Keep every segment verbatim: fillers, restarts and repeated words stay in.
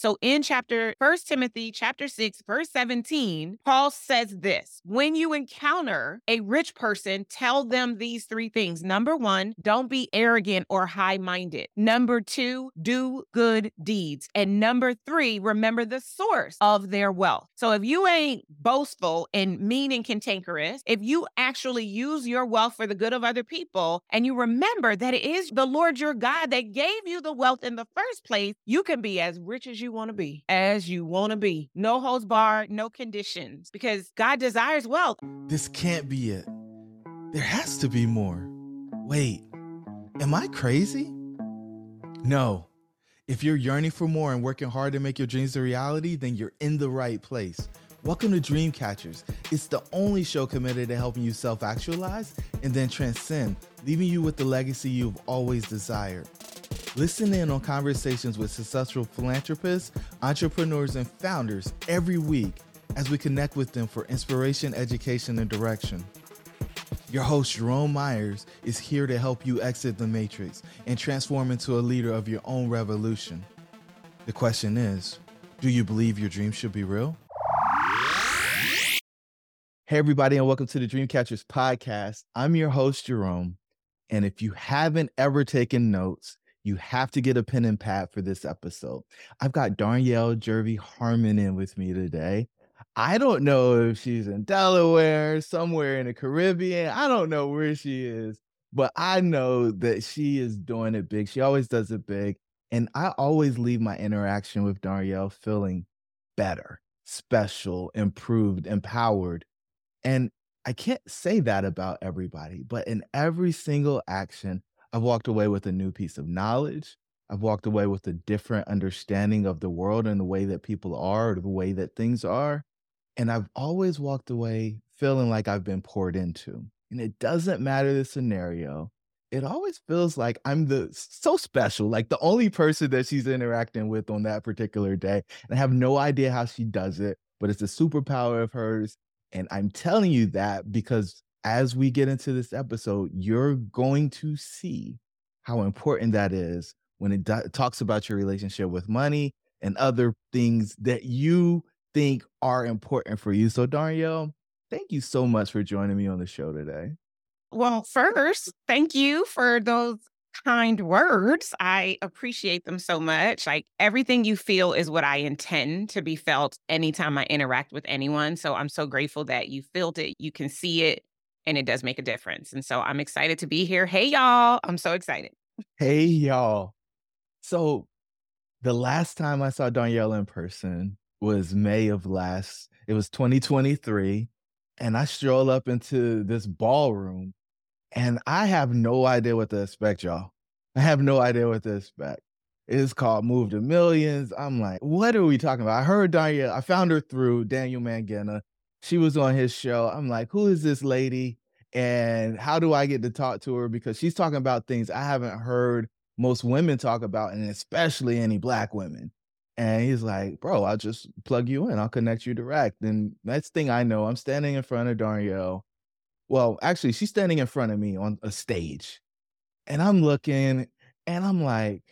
So in chapter First Timothy chapter six, verse seventeen, Paul says this: when you encounter a rich person, tell them these three things. Number one, don't be arrogant or high-minded. Number two, do good deeds. And number three, remember the source of their wealth. So if you ain't boastful and mean and cantankerous, if you actually use your wealth for the good of other people, and you remember that it is the Lord your God that gave you the wealth in the first place, you can be as rich as you want to be, as you want to be. No holds barred, no conditions, because God desires wealth. This can't be it. There has to be more. Wait, am I crazy? No. If you're yearning for more and working hard to make your dreams a reality, then you're in the right place. Welcome to Dreamcatchers. It's the only show committed to helping you self-actualize and then transcend, leaving you with the legacy you've always desired. Listen in on conversations with successful philanthropists, entrepreneurs, and founders every week as we connect with them for inspiration, education, and direction. Your host, Jerome Myers, is here to help you exit the matrix and transform into a leader of your own revolution. The question is, do you believe your dreams should be real? Hey, everybody, and welcome to the Dreamcatchers podcast. I'm your host, Jerome. And if you haven't ever taken notes, you have to get a pen and pad for this episode. I've got Darnyelle Jervey Harmon in with me today. I don't know if she's in Delaware, somewhere in the Caribbean. I don't know where she is, but I know that she is doing it big. She always does it big. And I always leave my interaction with Darnyelle feeling better, special, improved, empowered. And I can't say that about everybody, but in every single action, I've walked away with a new piece of knowledge. I've walked away with a different understanding of the world and the way that people are, or the way that things are. And I've always walked away feeling like I've been poured into. And it doesn't matter the scenario. It always feels like I'm the so special, like the only person that she's interacting with on that particular day. And I have no idea how she does it, but it's a superpower of hers. And I'm telling you that because as we get into this episode, you're going to see how important that is when it do- talks about your relationship with money and other things that you think are important for you. So Darnyelle, thank you so much for joining me on the show today. Well, first, thank you for those kind words. I appreciate them so much. Like, everything you feel is what I intend to be felt anytime I interact with anyone. So I'm so grateful that you felt it, you can see it, and it does make a difference. And so I'm excited to be here. Hey, y'all. I'm so excited. Hey, y'all. So the last time I saw Darnyelle in person was May of last, it was twenty twenty-three. And I stroll up into this ballroom and I have no idea what to expect, y'all. I have no idea what to expect. It's called Move to Millions. I'm like, what are we talking about? I heard Darnyelle, I found her through Daniel Mangena. She was on his show. I'm like, who is this lady? And how do I get to talk to her? Because she's talking about things I haven't heard most women talk about, and especially any Black women. And he's like, bro, I'll just plug you in. I'll connect you direct. And next thing I know, I'm standing in front of Darnyelle. Well, actually, she's standing in front of me on a stage. And I'm looking and I'm like,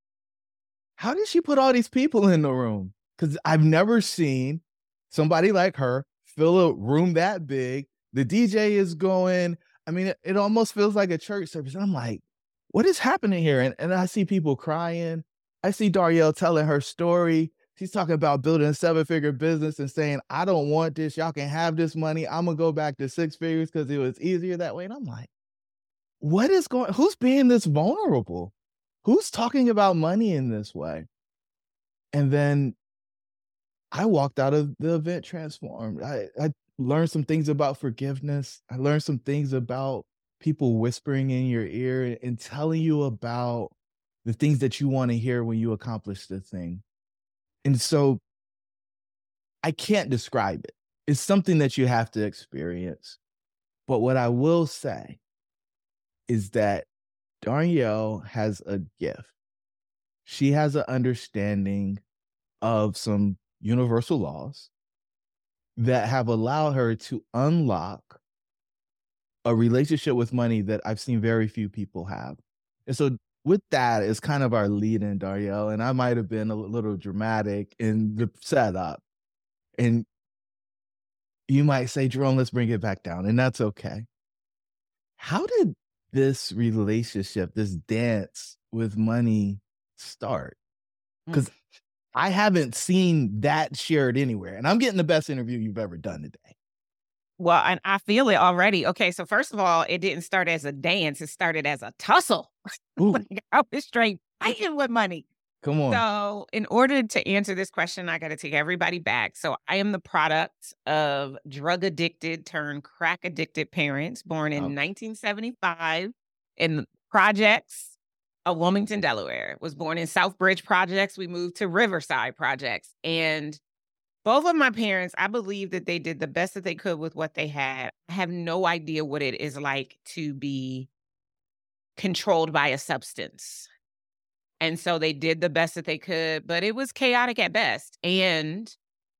how did she put all these people in the room? Because I've never seen somebody like her fill a room that big. The D J is going. I mean, it, it almost feels like a church service. And I'm like, what is happening here? And, and I see people crying. I see Darnyelle telling her story. She's talking about building a seven-figure business and saying, I don't want this. Y'all can have this money. I'm going to go back to six figures because it was easier that way. And I'm like, what is going, who's being this vulnerable? Who's talking about money in this way? And then I walked out of the event transformed. I, I learned some things about forgiveness. I learned some things about people whispering in your ear and telling you about the things that you want to hear when you accomplish the thing. And so I can't describe it. It's something that you have to experience. But what I will say is that Darnyelle has a gift. She has an understanding of some universal laws that have allowed her to unlock a relationship with money that I've seen very few people have. And so with that is kind of our lead in, Darielle, and I might have been a little dramatic in the setup. And you might say, Jerome, let's bring it back down, and that's okay. How did this relationship, this dance with money start? Mm. 'Cause I haven't seen that shared anywhere, and I'm getting the best interview you've ever done today. Well, and I feel it already. Okay, so first of all, it didn't start as a dance, it started as a tussle. Ooh, Like, I was straight fighting with money. come on. So, in order to answer this question, I gotta take everybody back. So, I am the product of drug addicted turned crack addicted parents born in Oh, nineteen seventy-five in the projects of Wilmington, Delaware. Was born in Southbridge Projects. We moved to Riverside Projects. And both of my parents, I believe that they did the best that they could with what they had. I have no idea what it is like to be controlled by a substance. And so they did the best that they could, but it was chaotic at best. And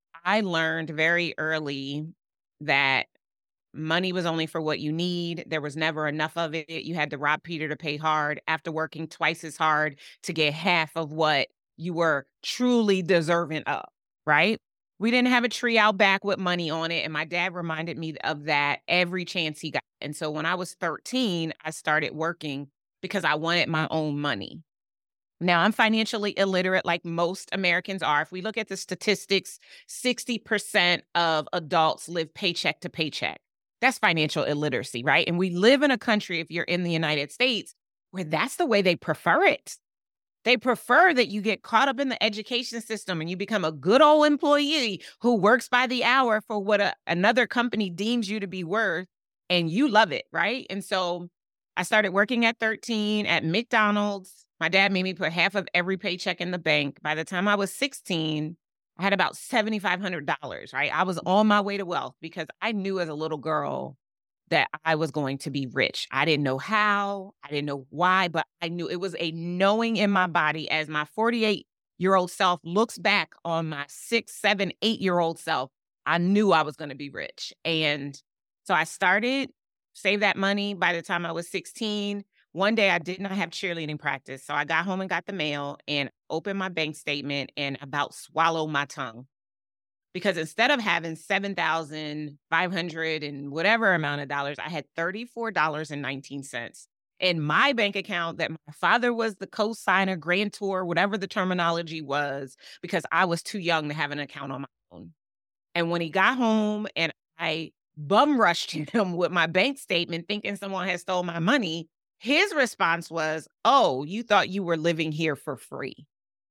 I learned very early that money was only for what you need. There was never enough of it. You had to rob Peter to pay hard after working twice as hard to get half of what you were truly deserving of, right? We didn't have a tree out back with money on it. And my dad reminded me of that every chance he got. And so when I was thirteen, I started working because I wanted my own money. Now, I'm financially illiterate like most Americans are. If we look at the statistics, sixty percent of adults live paycheck to paycheck. That's financial illiteracy, right? And we live in a country, if you're in the United States, where that's the way they prefer it. They prefer that you get caught up in the education system and you become a good old employee who works by the hour for what a, another company deems you to be worth, and you love it, right? And so I started working at thirteen at McDonald's. My dad made me put half of every paycheck in the bank. By the time I was sixteen, I had about seven thousand five hundred dollars, right? I was on my way to wealth because I knew as a little girl that I was going to be rich. I didn't know how, I didn't know why, but I knew it was a knowing in my body as my forty-eight-year-old self looks back on my six, seven, eight-year-old self. I knew I was going to be rich. And so I started, save that money by the time I was sixteen. One day I did not have cheerleading practice. So I got home and got the mail and opened my bank statement and about swallowed my tongue. Because instead of having seven thousand five hundred and whatever amount of dollars, I had thirty-four dollars and nineteen cents in my bank account that my father was the co-signer, grantor, whatever the terminology was, because I was too young to have an account on my own. And when he got home and I bum rushed him with my bank statement thinking someone had stole my money, his response was, "Oh, you thought you were living here for free."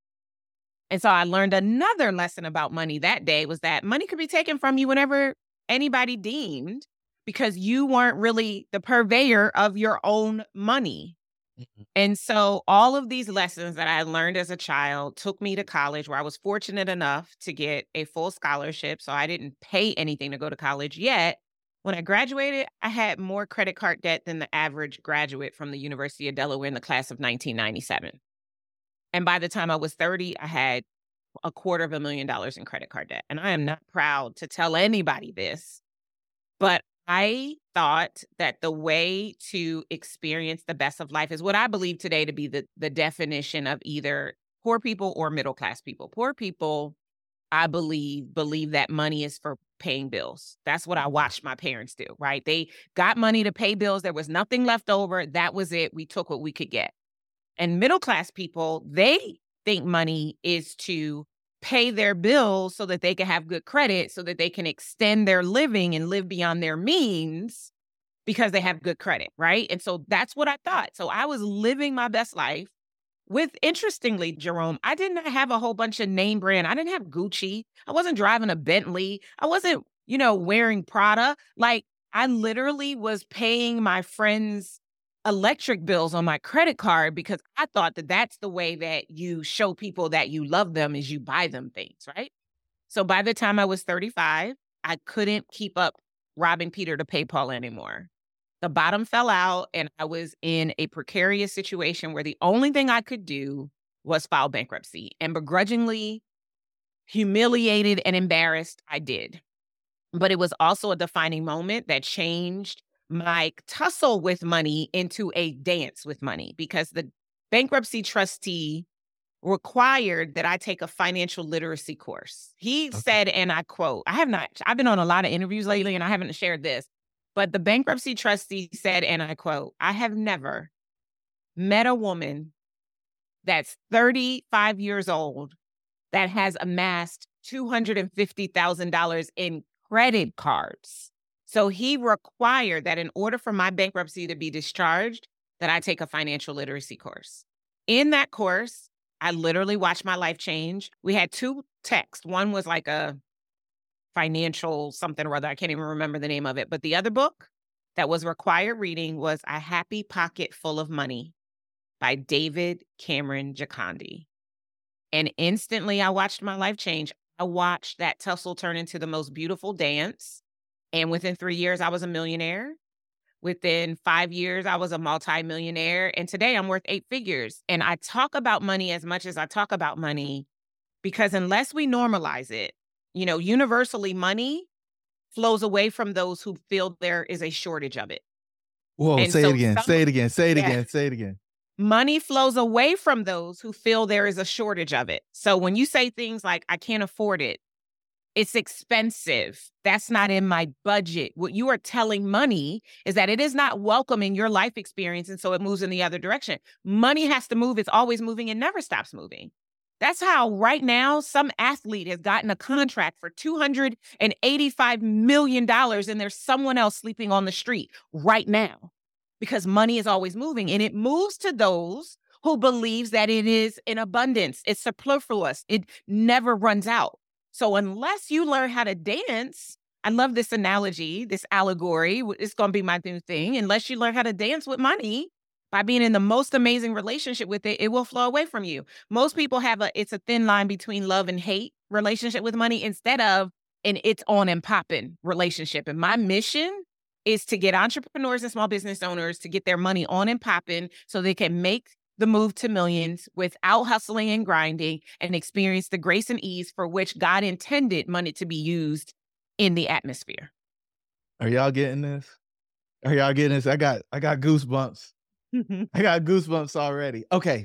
And so I learned another lesson about money that day was that money could be taken from you whenever anybody deemed, because you weren't really the purveyor of your own money. Mhm. And so all of these lessons that I learned as a child took me to college, where I was fortunate enough to get a full scholarship. So I didn't pay anything to go to college yet. When I graduated, I had more credit card debt than the average graduate from the University of Delaware in the class of nineteen ninety-seven. And by the time I was thirty, I had a quarter of a million dollars in credit card debt. And I am not proud to tell anybody this, but I thought that the way to experience the best of life is what I believe today to be the, the definition of either poor people or middle class people. Poor people, I believe, believe that money is for paying bills. That's what I watched my parents do, right? They got money to pay bills. There was nothing left over. That was it. We took what we could get. And middle class people, they think money is to pay their bills so that they can have good credit, so that they can extend their living and live beyond their means because they have good credit, right? And so that's what I thought. So I was living my best life with, interestingly, Jerome, I did not have a whole bunch of name brand. I didn't have Gucci. I wasn't driving a Bentley. I wasn't, you know, wearing Prada. Like, I literally was paying my friends' electric bills on my credit card because I thought that that's the way that you show people that you love them, is you buy them things, right? So by the time I was thirty-five, I couldn't keep up robbing Peter to pay Paul anymore. The bottom fell out and I was in a precarious situation where the only thing I could do was file bankruptcy. And begrudgingly, humiliated and embarrassed, I did. But it was also a defining moment that changed my tussle with money into a dance with money, because the bankruptcy trustee required that I take a financial literacy course. He Okay. said, and I quote, I have not, I've been on a lot of interviews lately and I haven't shared this, but the bankruptcy trustee said, and I quote, I have never met a woman that's thirty-five years old that has amassed two hundred fifty thousand dollars in credit cards. So he required that in order for my bankruptcy to be discharged, that I take a financial literacy course. In that course, I literally watched my life change. We had two texts. One was like a financial something or other. I can't even remember the name of it. But the other book that was required reading was A Happy Pocket Full of Money by David Cameron Giocondi. And instantly I watched my life change. I watched that tussle turn into the most beautiful dance. And within three years, I was a millionaire. Within five years, I was a multimillionaire. And today I'm worth eight figures. And I talk about money as much as I talk about money because unless we normalize it, you know, universally money flows away from those who feel there is a shortage of it. Whoa, And say so it again, some- say it again, say it Yeah. again, say it again. Money flows away from those who feel there is a shortage of it. So when you say things like, I can't afford it, it's expensive, that's not in my budget, what you are telling money is that it is not welcome in your life experience, and so it moves in the other direction. Money has to move. It's always moving and never stops moving. That's how right now some athlete has gotten a contract for two hundred eighty-five million dollars and there's someone else sleeping on the street right now because money is always moving, and it moves to those who believes that it is in abundance. It's superfluous. It never runs out. So unless you learn how to dance, I love this analogy, this allegory, it's going to be my new thing. Unless you learn how to dance with money by being in the most amazing relationship with it, it will flow away from you. Most people have a, it's a thin line between love and hate relationship with money instead of an it's on and popping relationship. And my mission is to get entrepreneurs and small business owners to get their money on and popping so they can make the move to millions without hustling and grinding and experience the grace and ease for which God intended money to be used in the atmosphere. Are y'all getting this? Are y'all getting this? I got I got goosebumps. I got goosebumps already. Okay.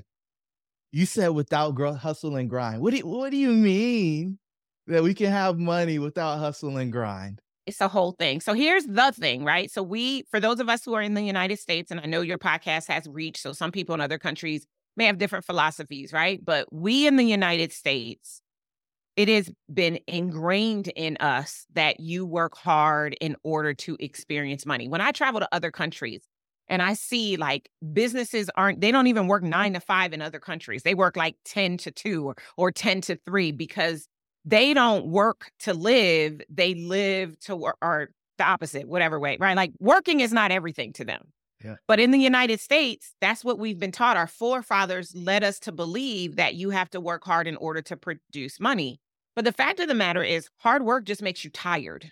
You said without gr- hustle and grind. What do you, what do you mean that we can have money without hustle and grind? It's a whole thing. So here's the thing, right? So we, for those of us who are in the United States, and I know your podcast has reach, so some people in other countries may have different philosophies, right? But we in the United States, it has been ingrained in us that you work hard in order to experience money. When I travel to other countries and I see like businesses aren't, they don't even work nine to five in other countries. They work like ten to two or, or ten to three because they don't work to live, they live to work, or the opposite, whatever way, right? Like working is not everything to them. Yeah. But in the United States, that's what we've been taught. Our forefathers led us to believe that you have to work hard in order to produce money. But the fact of the matter is hard work just makes you tired.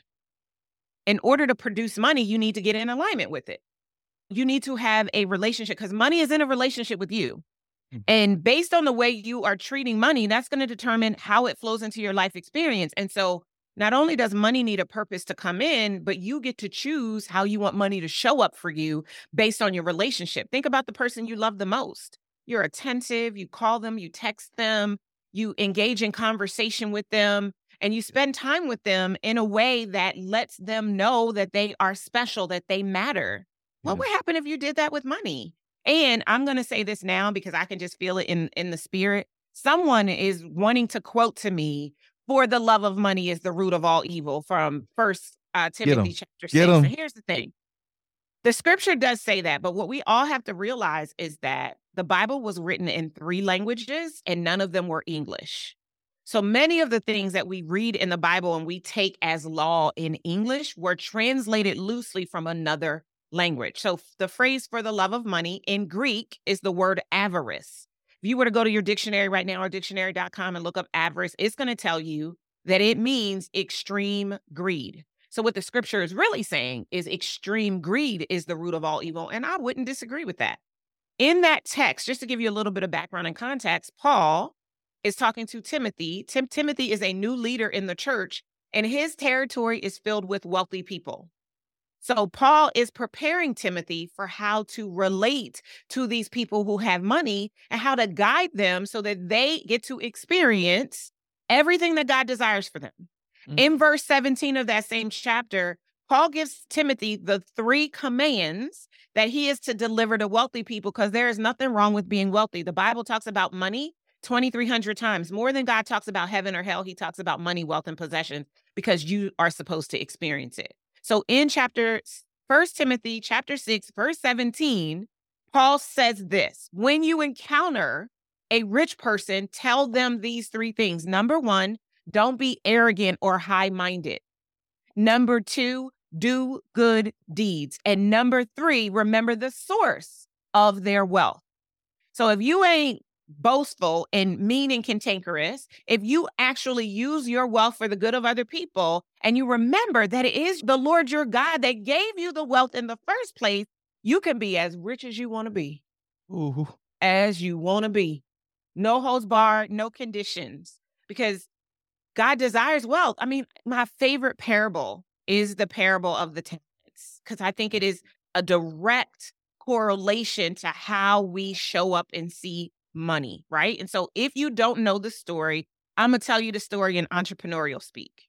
In order to produce money, you need to get in alignment with it. You need to have a relationship because money is in a relationship with you. And based on the way you are treating money, that's going to determine how it flows into your life experience. And so not only does money need a purpose to come in, but you get to choose how you want money to show up for you based on your relationship. Think about the person you love the most. You're attentive, you call them, you text them, you engage in conversation with them, and you spend time with them in a way that lets them know that they are special, that they matter. What would happen if you did that with money? And I'm going to say this now because I can just feel it in, in the spirit. Someone is wanting to quote to me, for the love of money is the root of all evil from First uh, Timothy chapter six. And here's the thing. The scripture does say that, but what we all have to realize is that the Bible was written in three languages and none of them were English. So many of the things that we read in the Bible and we take as law in English were translated loosely from another language. So the phrase for the love of money in Greek is the word avarice. If you were to go to your dictionary right now or dictionary dot com and look up avarice, it's going to tell you that it means extreme greed. So what the scripture is really saying is extreme greed is the root of all evil. And I wouldn't disagree with that. In that text, just to give you a little bit of background and context, Paul is talking to Timothy. Tim- Timothy is a new leader in the church and his territory is filled with wealthy people. So Paul is preparing Timothy for how to relate to these people who have money and how to guide them so that they get to experience everything that God desires for them. Mm. In verse seventeen of that same chapter, Paul gives Timothy the three commands that he is to deliver to wealthy people, because there is nothing wrong with being wealthy. The Bible talks about money twenty-three hundred times. More than God talks about heaven or hell, he talks about money, wealth, and possessions, because you are supposed to experience it. So in chapter First Timothy chapter six, verse seventeen, Paul says this: when you encounter a rich person, tell them these three things. Number one, don't be arrogant or high-minded. Number two, do good deeds. And number three, remember the source of their wealth. So if you ain't boastful and mean and cantankerous, if you actually use your wealth for the good of other people, and you remember that it is the Lord your God that gave you the wealth in the first place, you can be as rich as you want to be. Ooh. As you want to be. No holds barred, no conditions, because God desires wealth. I mean, my favorite parable is the parable of the talents, because I think it is a direct correlation to how we show up and see money, right? And so if you don't know the story, I'm going to tell you the story in entrepreneurial speak.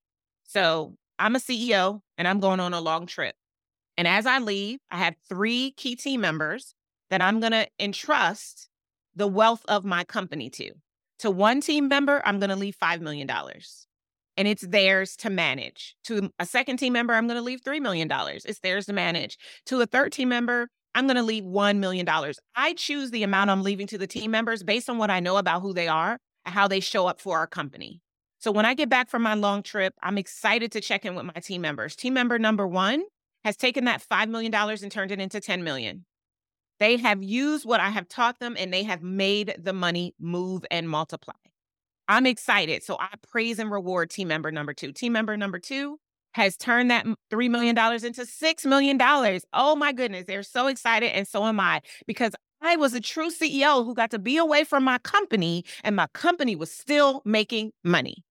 So I'm a C E O and I'm going on a long trip. And as I leave, I have three key team members that I'm going to entrust the wealth of my company to. To one team member, I'm going to leave five million dollars. And it's theirs to manage. To a second team member, I'm going to leave three million dollars. It's theirs to manage. To a third team member, I'm going to leave one million dollars. I choose the amount I'm leaving to the team members based on what I know about who they are and how they show up for our company. So when I get back from my long trip, I'm excited to check in with my team members. Team member number one has taken that five million dollars and turned it into ten million dollars. They have used what I have taught them, and they have made the money move and multiply. I'm excited. So I praise and reward team member number two. Team member number two has turned that three million dollars into six million dollars. Oh my goodness. They're so excited, and so am I, because I was a true C E O who got to be away from my company, and my company was still making money.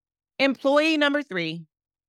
Employee number three,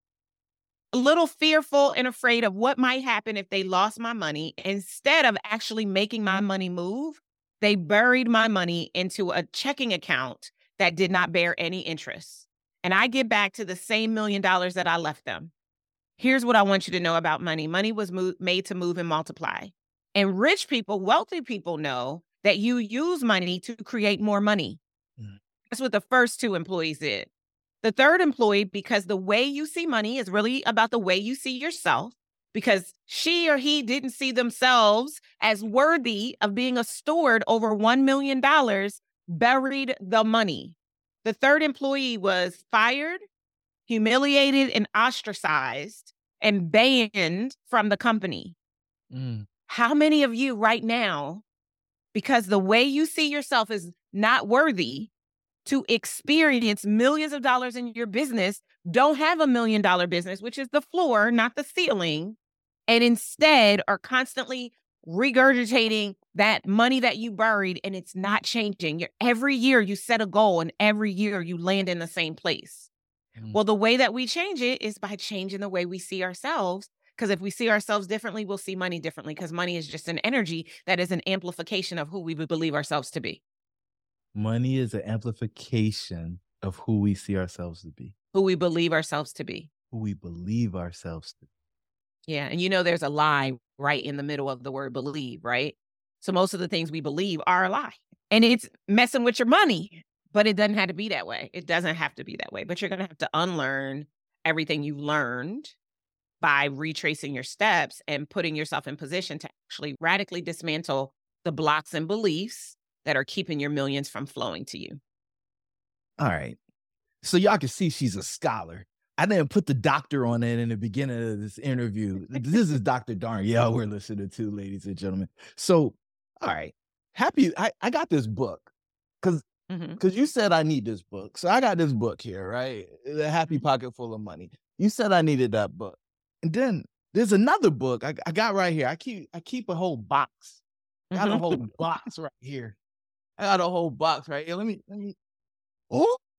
a little fearful and afraid of what might happen if they lost my money. Instead of actually making my money move, they buried my money into a checking account that did not bear any interest. And I get back to the same million dollars that I left them. Here's what I want you to know about money. Money was mo- made to move and multiply. And rich people, wealthy people know that you use money to create more money. Mm. That's what the first two employees did. The third employee, because the way you see money is really about the way you see yourself, because she or he didn't see themselves as worthy of being a steward over one million dollars, buried the money. The third employee was fired, humiliated, and ostracized, and banned from the company. Mm. How many of you right now, because the way you see yourself is not worthy to experience millions of dollars in your business, don't have a million dollar business, which is the floor, not the ceiling, and instead are constantly regurgitating that money that you buried, and it's not changing. You're, every year you set a goal, and every year you land in the same place. Mm. Well, the way that we change it is by changing the way we see ourselves, because if we see ourselves differently, we'll see money differently, because money is just an energy that is an amplification of who we would believe ourselves to be. Money is an amplification of who we see ourselves to be. Who we believe ourselves to be. Who we believe ourselves to be. Yeah. And you know, there's a lie right in the middle of the word believe, right? So most of the things we believe are a lie. And it's messing with your money. But it doesn't have to be that way. It doesn't have to be that way. But you're going to have to unlearn everything you've learned by retracing your steps and putting yourself in position to actually radically dismantle the blocks and beliefs that are keeping your millions from flowing to you. All right. So y'all can see she's a scholar. I didn't put the doctor on it in the beginning of this interview. This is Doctor Darnyelle we're listening to, ladies and gentlemen. So, all right. Happy, I, I got this book because mm-hmm. because you said I need this book. So I got this book here, right? The Happy Pocket Full of Money. You said I needed that book. And then there's another book I, I got right here. I keep I keep a whole box. I got mm-hmm. a whole box right here. I got a whole box right here. Let me, let me, oh,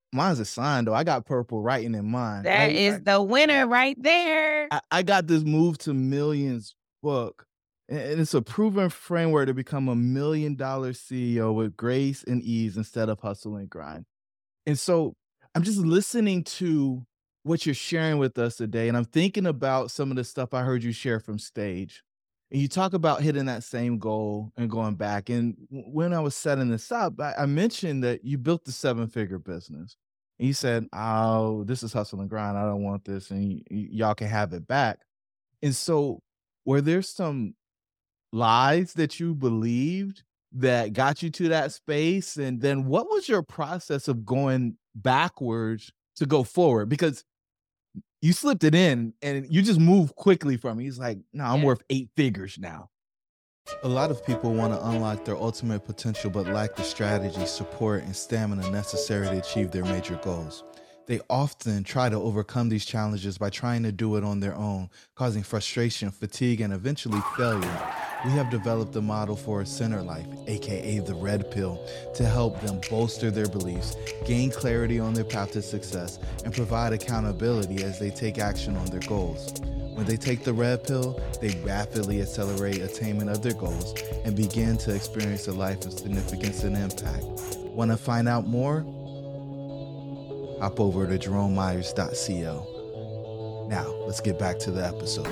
Mine's a sign though. I got purple writing in mine. That I I is the winner right there. I, I got this Move to Millions book, and and it's a proven framework to become a million dollar C E O with grace and ease instead of hustle and grind. And so I'm just listening to what you're sharing with us today, and I'm thinking about some of the stuff I heard you share from stage. And you talk about hitting that same goal and going back. And w- when I was setting this up, I, I mentioned that you built the seven figure business. And you said, "Oh, this is hustle and grind. I don't want this, and y- y- y'all can have it back." And so, were there some lies that you believed that got you to that space? And then what was your process of going backwards to go forward? Because you slipped it in and you just moved quickly from it. He's like, no, I'm Yeah. worth eight figures now. A lot of people want to unlock their ultimate potential but lack the strategy, support, and stamina necessary to achieve their major goals. They often try to overcome these challenges by trying to do it on their own, causing frustration, fatigue, and eventually failure. We have developed a model for a center life, aka the red pill, to help them bolster their beliefs, gain clarity on their path to success, and provide accountability as they take action on their goals. When they take the red pill, they rapidly accelerate attainment of their goals and begin to experience a life of significance and impact. Want to find out more? Hop over to jerome myers dot co. Now, let's get back to the episode.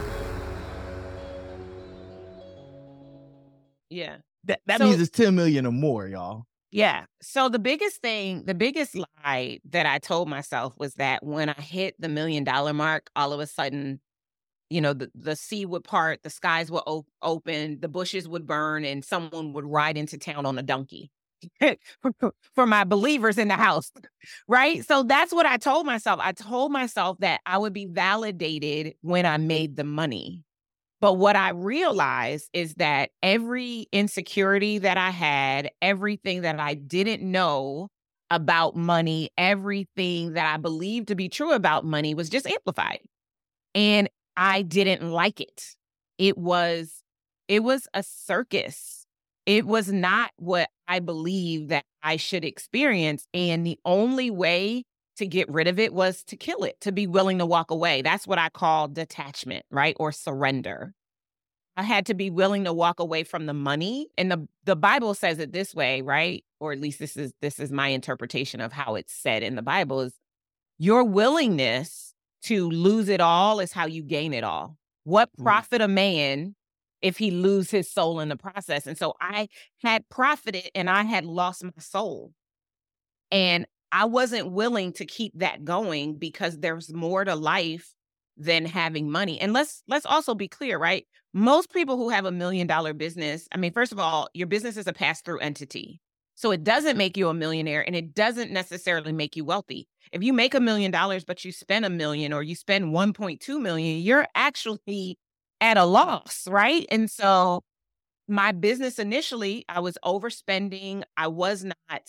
Yeah. That, that So- means it's ten million or more, y'all. Yeah. So the biggest thing, the biggest lie that I told myself was that when I hit the million dollar mark, all of a sudden, you know, the, the sea would part, the skies would op- open, the bushes would burn, and someone would ride into town on a donkey. For my believers in the house, right? So that's what I told myself. I told myself that I would be validated when I made the money. But what I realized is that every insecurity that I had, everything that I didn't know about money, everything that I believed to be true about money was just amplified. And I didn't like it. It was, it was a circus. It was not what I believed that I should experience. And the only way to get rid of it was to kill it, to be willing to walk away. That's what I call detachment, right? Or surrender. I had to be willing to walk away from the money. And the, the Bible says it this way, right? Or at least this is this is my interpretation of how it's said in the Bible is your willingness to lose it all is how you gain it all. What profit a man if he lose his soul in the process? And so I had profited and I had lost my soul. And I wasn't willing to keep that going because there's more to life than having money. And let's let's also be clear, right? Most people who have a million dollar business, I mean, first of all, your business is a pass-through entity. So it doesn't make you a millionaire and it doesn't necessarily make you wealthy. If you make a million dollars, but you spend a million or you spend one point two million, you're actually at a loss, right? And so my business initially, I was overspending. I was not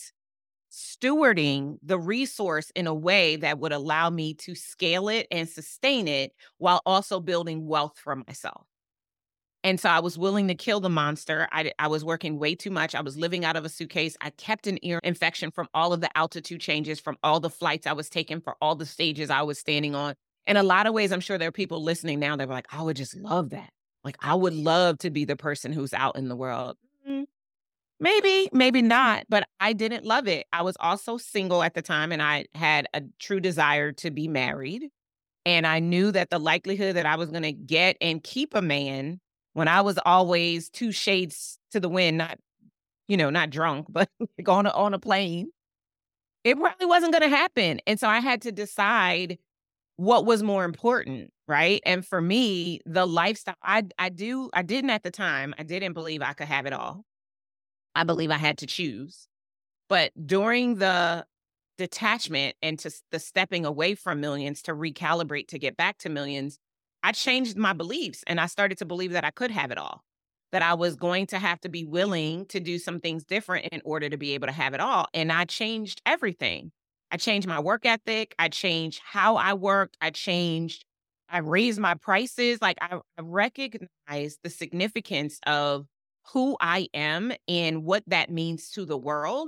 stewarding the resource in a way that would allow me to scale it and sustain it while also building wealth for myself. And so I was willing to kill the monster. I, I was working way too much. I was living out of a suitcase. I kept an ear infection from all of the altitude changes, from all the flights I was taking, for all the stages I was standing on. In a lot of ways, I'm sure there are people listening now that are like, I would just love that. Like, I would love to be the person who's out in the world. Mm, Maybe, maybe not, but I didn't love it. I was also single at the time and I had a true desire to be married. And I knew that the likelihood that I was going to get and keep a man when I was always two shades to the wind, not, you know, not drunk, but like on a, on a plane, it probably wasn't going to happen. And so I had to decide what was more important, right? And for me, the lifestyle, I I do, I didn't at the time, I didn't believe I could have it all. I believe I had to choose. But during the detachment and to s- the stepping away from millions to recalibrate to get back to millions, I changed my beliefs and I started to believe that I could have it all, that I was going to have to be willing to do some things different in order to be able to have it all. And I changed everything. I changed my work ethic. I changed how I worked. I changed, I raised my prices. Like I, I recognized the significance of who I am and what that means to the world.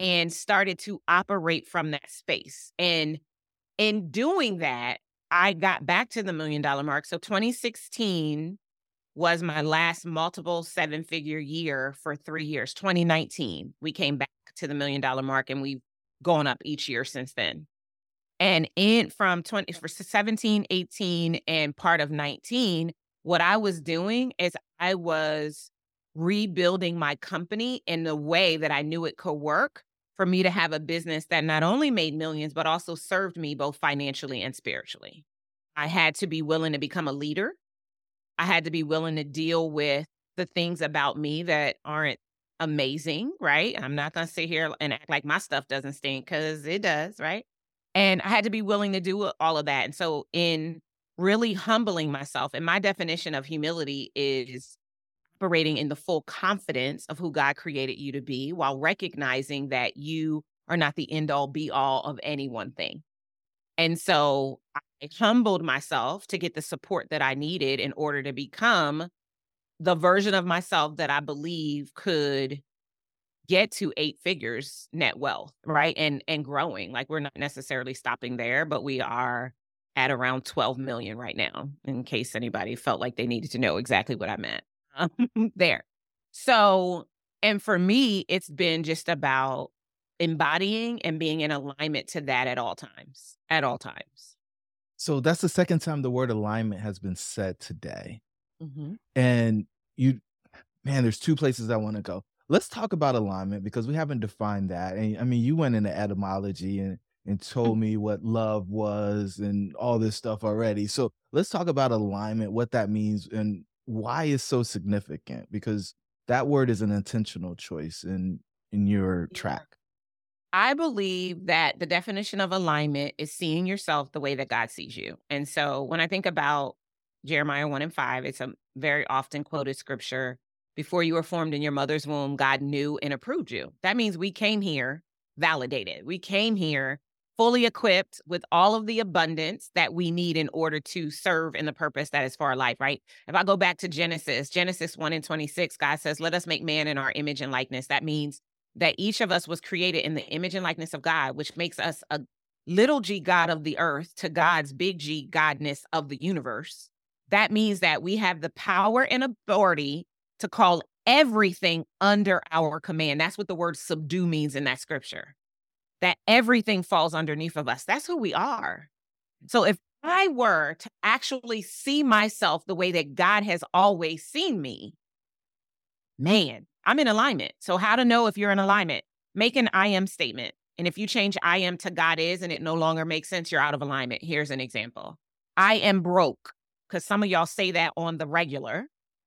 and started to operate from that space. And in doing that, I got back to the million dollar mark. So twenty sixteen was my last multiple seven figure year for three years. twenty nineteen, we came back to the million dollar mark, and we've gone up each year since then. And in from twenty for seventeen, eighteen, and part of nineteen, what I was doing is I was rebuilding my company in the way that I knew it could work for me to have a business that not only made millions, but also served me both financially and spiritually. I had to be willing to become a leader. I had to be willing to deal with the things about me that aren't amazing, right? I'm not going to sit here and act like my stuff doesn't stink, because it does, right? And I had to be willing to do all of that. And so in really humbling myself, and my definition of humility is operating in the full confidence of who God created you to be, while recognizing that you are not the end all be all of any one thing. And so I humbled myself to get the support that I needed in order to become the version of myself that I believe could get to eight figures net wealth, right? And and growing. Like, we're not necessarily stopping there, but we are at around twelve million right now, in case anybody felt like they needed to know exactly what I meant um, there. So, and for me, it's been just about embodying and being in alignment to that at all times, at all times. So that's the second time the word alignment has been said today. Mhm. And you, man, there's two places I want to go. Let's talk about alignment, because we haven't defined that. And I mean, you went into etymology and, and told me what love was and all this stuff already. So let's talk about alignment, what that means, and why it's so significant, because that word is an intentional choice in, in your Yeah. track. I believe that the definition of alignment is seeing yourself the way that God sees you. And so when I think about Jeremiah one and five, it's a very often quoted scripture. Before you were formed in your mother's womb, God knew and approved you. That means we came here validated. We came here fully equipped with all of the abundance that we need in order to serve in the purpose that is for our life, right? If I go back to Genesis, Genesis one and twenty-six, God says, let us make man in our image and likeness. That means that each of us was created in the image and likeness of God, which makes us a little g God of the earth to God's big G Godness of the universe. That means that we have the power and authority to call everything under our command. That's what the word subdue means in that scripture, that everything falls underneath of us. That's who we are. So if I were to actually see myself the way that God has always seen me, man, I'm in alignment. So how to know if you're in alignment? Make an I am statement. And if you change I am to God is and it no longer makes sense, you're out of alignment. Here's an example. I am broke, because some of y'all say that on the regular,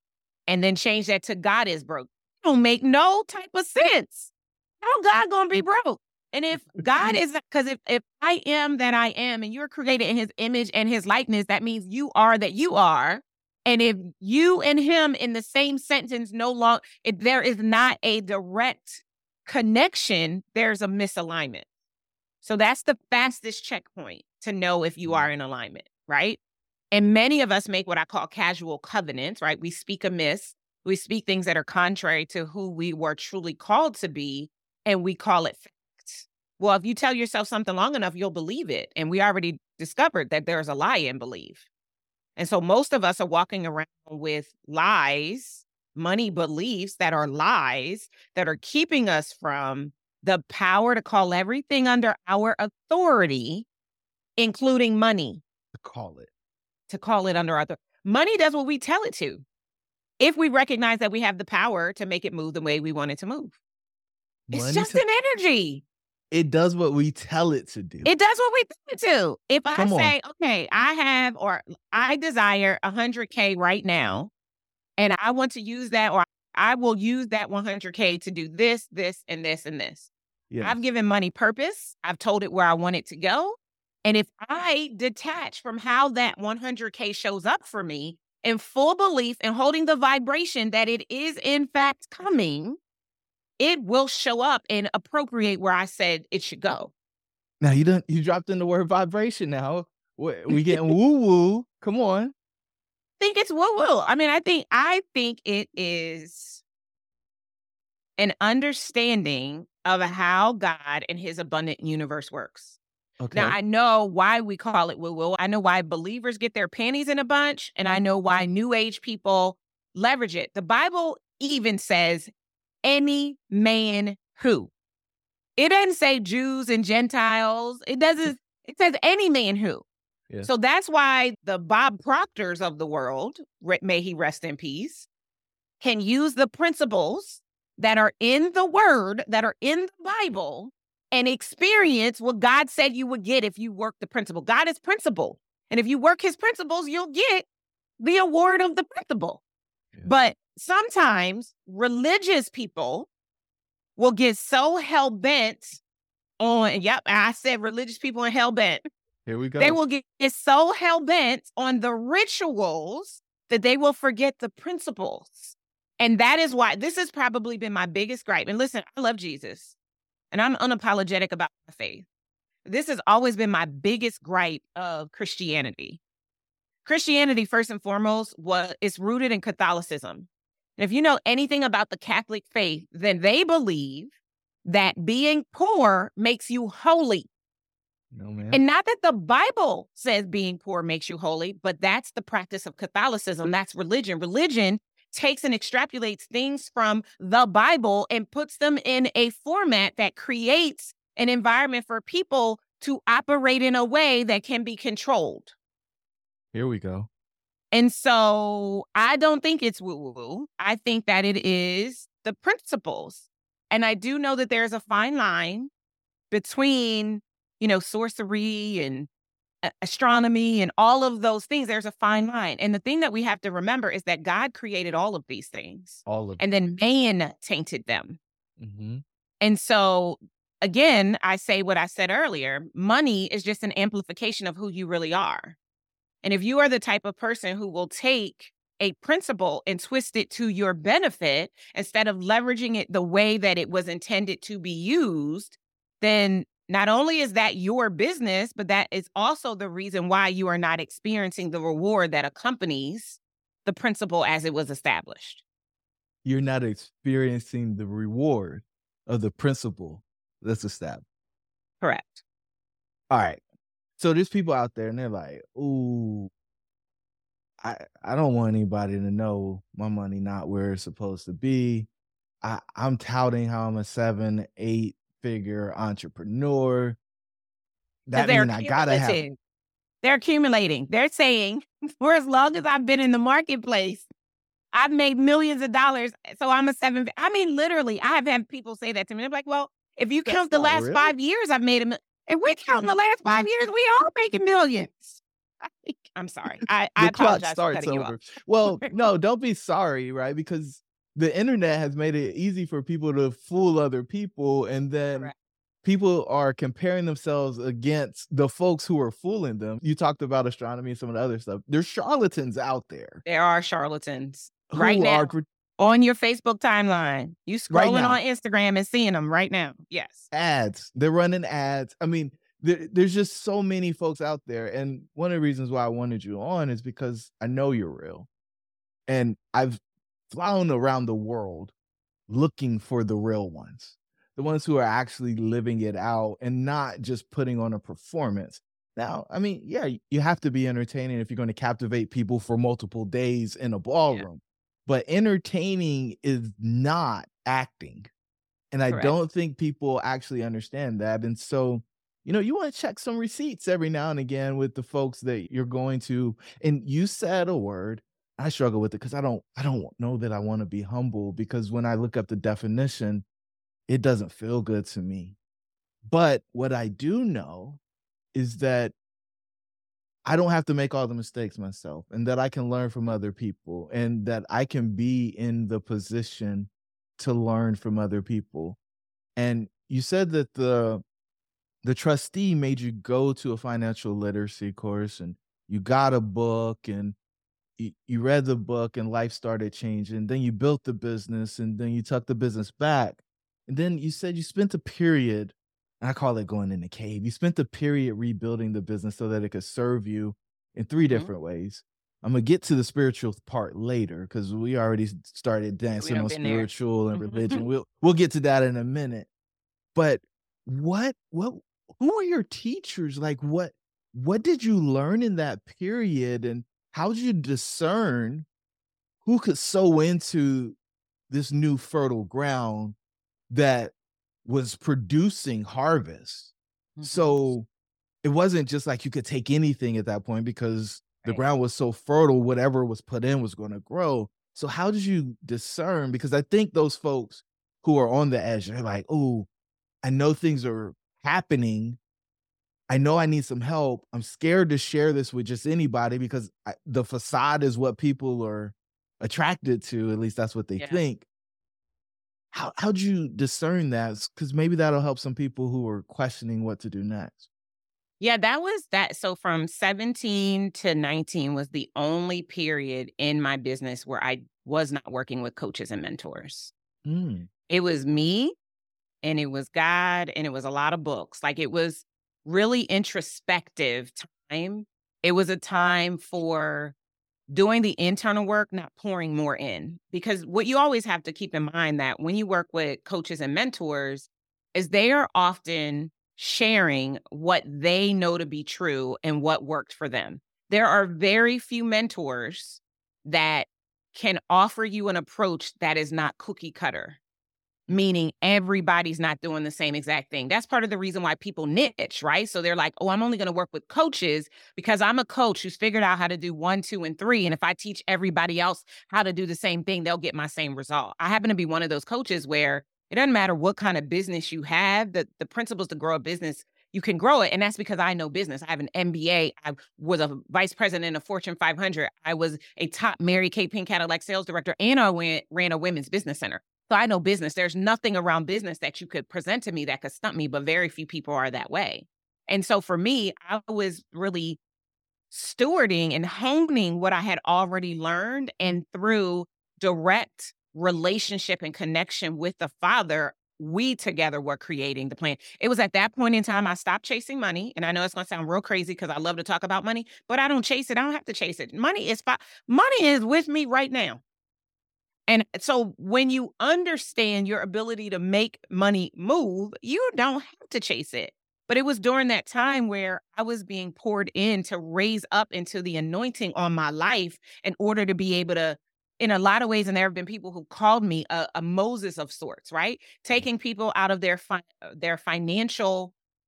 and then change that to God is broke. It don't make no type of sense. How God gonna be broke? And if God is, because if, if I am that I am, and you're created in his image and his likeness, that means you are that you are. And if you and him in the same sentence no longer, if there is not a direct connection, there's a misalignment. So that's the fastest checkpoint to know if you are in alignment, right? And many of us make what I call casual covenants, right? We speak amiss. We speak things that are contrary to who we were truly called to be, and we call it fact. Well, if you tell yourself something long enough, you'll believe it. And we already discovered that there's a lie in belief. And so most of us are walking around with lies, money beliefs that are lies, that are keeping us from the power to call everything under our authority, including money. To call it. To call it under our authority. Money does what we tell it to, if we recognize that we have the power to make it move the way we want it to move. It's Money just to- an energy. It does what we tell it to do. It does what we tell it to. If I Come on. say, okay, I have, or I desire one hundred K right now, and I want to use that, or I will use that one hundred K to do this, this, and this, and this. Yes. I've given money purpose. I've told it where I want it to go. And if I detach from how that one hundred K shows up for me in full belief and holding the vibration that it is in fact coming, it will show up and appropriate where I said it should go. Now you done you dropped in the word vibration. Now we, we getting woo woo. Come on. I think it's woo woo. I mean, I think I think it is an understanding of how God and his abundant universe works. Okay. Now, I know why we call it woo-woo. I know why believers get their panties in a bunch, and I know why New Age people leverage it. The Bible even says any man who. It doesn't say Jews and Gentiles. It doesn't, it says any man who. Yeah. So that's why the Bob Proctors of the world, re- may he rest in peace, can use the principles that are in the word, that are in the Bible, and experience what God said you would get if you work the principle. God is principle. And if you work his principles, you'll get the award of the principle. Yeah. But sometimes religious people will get so hell-bent on, yep, I said religious people are hell-bent. Here we go. They will get so hell-bent on the rituals that they will forget the principles. And that is why this has probably been my biggest gripe. And listen, I love Jesus, and I'm unapologetic about my faith. This has always been my biggest gripe of Christianity. Christianity, first and foremost, was is rooted in Catholicism. And if you know anything about the Catholic faith, then they believe that being poor makes you holy. No, man. And not that the Bible says being poor makes you holy, but that's the practice of Catholicism. That's religion. Religion takes and extrapolates things from the Bible and puts them in a format that creates an environment for people to operate in a way that can be controlled. Here we go. And so I don't think it's woo-woo. I think that it is the principles. And I do know that there's a fine line between, you know, sorcery and a- astronomy and all of those things. There's a fine line. And the thing that we have to remember is that God created all of these things. All of And then man tainted them. Mm-hmm. And so, again, I say what I said earlier. Money is just an amplification of who you really are. And if you are the type of person who will take a principle and twist it to your benefit instead of leveraging it the way that it was intended to be used, then not only is that your business, but that is also the reason why you are not experiencing the reward that accompanies the principle as it was established. You're not experiencing the reward of the principle that's established. Correct. All right. So there's people out there and they're like, ooh, I, I don't want anybody to know my money not where it's supposed to be. I, I'm touting how I'm a seven, eight figure entrepreneur. That they're means I gotta have. accumulating. They're accumulating. They're saying, for as long as I've been in the marketplace, I've made millions of dollars. So I'm a seven. I mean, literally, I have had people say that to me. They're like, well, if you That's count the not last real. five years, I've made a million. If we count the last five years, we all making millions. I'm sorry. I, I The clock apologize for starts cutting you over. off. Well, no, don't be sorry, right? Because the internet has made it easy for people to fool other people, and then Correct. people are comparing themselves against the folks who are fooling them. You talked about astronomy and some of the other stuff. There's charlatans out there There are charlatans who right now are pre- on your Facebook timeline. You Right scrolling now. on Instagram and seeing them right now. Yes. ads. They're running ads. I mean, there, there's just so many folks out there. And one of the reasons why I wanted you on is because I know you're real. And I've flown around the world looking for the real ones, the ones who are actually living it out and not just putting on a performance. Now, I mean, yeah, you have to be entertaining if you're going to captivate people for multiple days in a ballroom. But entertaining is not acting. And I Correct. don't think people actually understand that. And so, you know, you want to check some receipts every now and again with the folks that you're going to. And you said a word. I struggle with it because I don't I don't know that I want to be humble, because when I look up the definition, it doesn't feel good to me. But what I do know is that I don't have to make all the mistakes myself, and that I can learn from other people, and that I can be in the position to learn from other people. And you said that the the trustee made you go to a financial literacy course, and you got a book, and you, you read the book, and life started changing. Then you built the business, and then you took the business back. And then you said you spent a period, and I call it going in the cave. You spent a period rebuilding the business so that it could serve you in three Mhm. different ways. I'm gonna get to the spiritual part later because we already started dancing done on been there. spiritual and Mhm. religion. We'll we'll get to that in a minute. But what what who are your teachers? Like what what did you learn in that period, and how did you discern who could sow into this new fertile ground that was producing harvest? Mhm. So it wasn't just like you could take anything at that point because the Right. ground was so fertile, whatever was put in was going to grow. So how did you discern? Because I think those folks who are on the edge, they're like, oh, I know things are happening. I know I need some help. I'm scared to share this with just anybody because I, the facade is what people are attracted to. At least that's what they Yeah. think. How how'd you discern that? Because maybe that'll help some people who are questioning what to do next. Yeah, that was that. So from seventeen to nineteen was the only period in my business where I was not working with coaches and mentors. Mm, It was me and it was God and it was a lot of books. Like it was really introspective time. It was a time for doing the internal work, not pouring more in. Because what you always have to keep in mind that when you work with coaches and mentors is they are often sharing what they know to be true and what worked for them. There are very few mentors that can offer you an approach that is not cookie cutter, meaning everybody's not doing the same exact thing. That's part of the reason why people niche, right? So they're like, oh, I'm only going to work with coaches because I'm a coach who's figured out how to do one, two, and three. And if I teach everybody else how to do the same thing, they'll get my same result. I happen to be one of those coaches where it doesn't matter what kind of business you have, the, the principles to grow a business, you can grow it. And that's because I know business. I have an M B A. I was a vice president of Fortune five hundred. I was a top Mary Kay Pink Cadillac sales director, and I went, ran a women's business center. So I know business. There's nothing around business that you could present to me that could stump me, but very few people are that way. And so for me, I was really stewarding and honing what I had already learned. And through direct relationship and connection with the Father, we together were creating the plan. It was at that point in time I stopped chasing money. And I know it's going to sound real crazy because I love to talk about money, but I don't chase it. I don't have to chase it. Money is fi- money is with me right now. And so when you understand your ability to make money move, you don't have to chase it. But it was during that time where I was being poured in to raise up into the anointing on my life in order to be able to, in a lot of ways, and there have been people who called me a, a Moses of sorts, right? Taking people out of their fi- their financial